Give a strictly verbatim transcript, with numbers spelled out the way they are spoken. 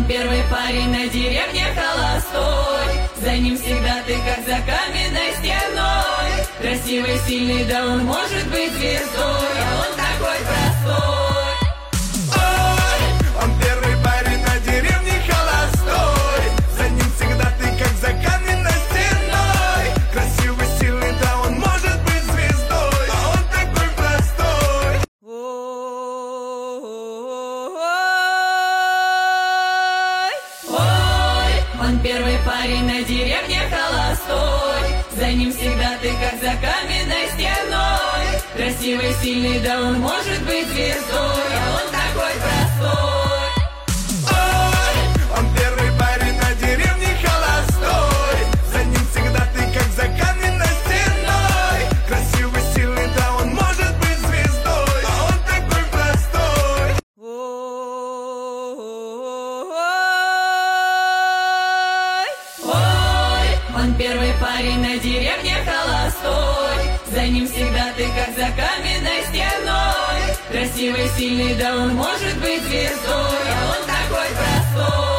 Он первый парень на деревне холостой, за ним всегда ты как за каменной стеной. Красивый, сильный, да он может быть звездой, а он такой простой. Ой, он первый парень на деревне холостой, за ним всегда ты как за каменной стеной. Красивый, сильный, да он может быть звездой, а он такой простой. Ой, он первый парень на деревне холостой, за ним всегда ты как за каменной стеной. Красивый, сильный, да он может быть звездой, а он такой простой. Ой, он первый парень на деревне холостой, за ним всегда ты как за каменной стеной. Красивый, сильный, да он может быть звездой, а он такой простой. Ой, он первый парень на деревне холостой, за ним всегда ты как за каменной стеной. Красивый, сильный, да он может быть звездой, а он такой простой.